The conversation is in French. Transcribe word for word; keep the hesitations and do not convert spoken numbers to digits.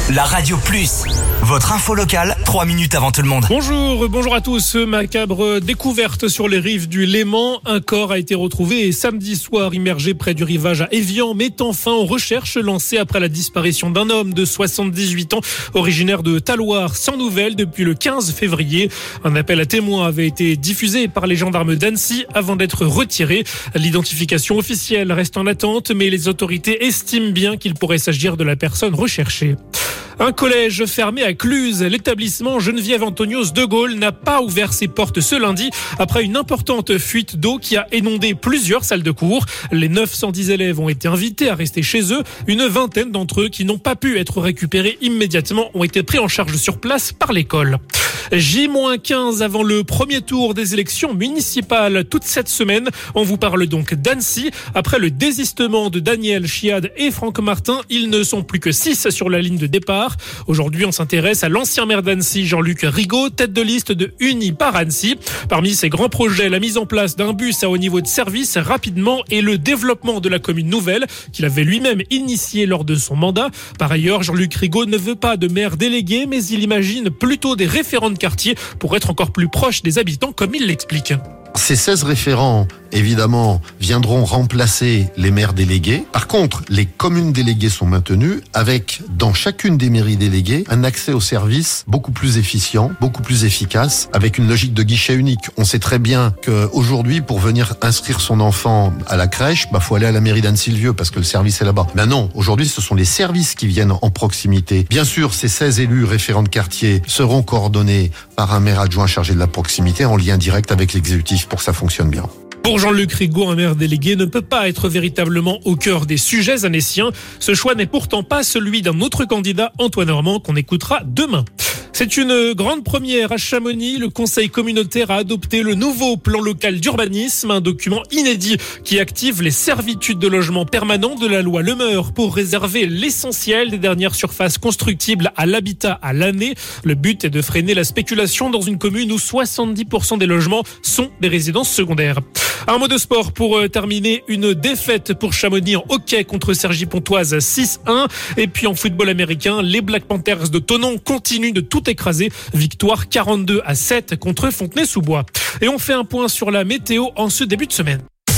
La Radio Plus, votre info locale, trois minutes avant tout le monde. Bonjour, bonjour à tous. Macabre découverte sur les rives du Léman. Un corps a été retrouvé samedi soir immergé près du rivage à Évian, mettant fin aux recherches lancées après la disparition d'un homme de soixante-dix-huit ans, originaire de Talloires, sans nouvelles depuis le quinze février. Un appel à témoins avait été diffusé par les gendarmes d'Annecy avant d'être retiré. L'identification officielle reste en attente, mais les autorités estiment bien qu'il pourrait s'agir de la personne recherchée. Un collège fermé à Cluses. L'établissement Geneviève Antonios de Gaulle n'a pas ouvert ses portes ce lundi après une importante fuite d'eau qui a inondé plusieurs salles de cours. Les neuf cent dix élèves ont été invités à rester chez eux. Une vingtaine d'entre eux qui n'ont pas pu être récupérés immédiatement ont été pris en charge sur place par l'école. J quinze avant le premier tour des élections municipales toute cette semaine. On vous parle donc d'Annecy. Après le désistement de Daniel Chiade et Franck Martin, ils ne sont plus que six sur la ligne de départ. Aujourd'hui, on s'intéresse à l'ancien maire d'Annecy, Jean-Luc Rigaud, tête de liste de Uni par Annecy. Parmi ses grands projets, la mise en place d'un bus à haut niveau de service rapidement et le développement de la commune nouvelle qu'il avait lui-même initié lors de son mandat. Par ailleurs, Jean-Luc Rigaud ne veut pas de maire délégué, mais il imagine plutôt des référents de quartier pour être encore plus proche des habitants, comme il l'explique. Ces seize référents, évidemment, viendront remplacer les maires délégués. Par contre, les communes déléguées sont maintenues avec, dans chacune des mairies déléguées, un accès aux services beaucoup plus efficient, beaucoup plus efficace, avec une logique de guichet unique. On sait très bien qu'aujourd'hui, pour venir inscrire son enfant à la crèche, bah, faut aller à la mairie d'Annecy-le-Vieux parce que le service est là-bas. Ben non, aujourd'hui, ce sont les services qui viennent en proximité. Bien sûr, ces seize élus référents de quartier seront coordonnés par un maire adjoint chargé de la proximité en lien direct avec l'exécutif pour que ça fonctionne bien. Pour Jean-Luc Rigaud, un maire délégué ne peut pas être véritablement au cœur des sujets annéciens. Ce choix n'est pourtant pas celui d'un autre candidat, Antoine Normand, qu'on écoutera demain. C'est une grande première à Chamonix. Le conseil communautaire a adopté le nouveau plan local d'urbanisme, un document inédit qui active les servitudes de logement permanent de la loi Lemeur pour réserver l'essentiel des dernières surfaces constructibles à l'habitat à l'année. Le but est de freiner la spéculation dans une commune où soixante-dix pour cent des logements sont des résidences secondaires. Un mot de sport pour terminer, une défaite pour Chamonix en hockey contre Cergy-Pontoise six un. Et puis en football américain, les Black Panthers de Thonon continuent de tout écraser. Victoire quarante-deux à sept contre Fontenay-sous-Bois. Et on fait un point sur la météo en ce début de semaine.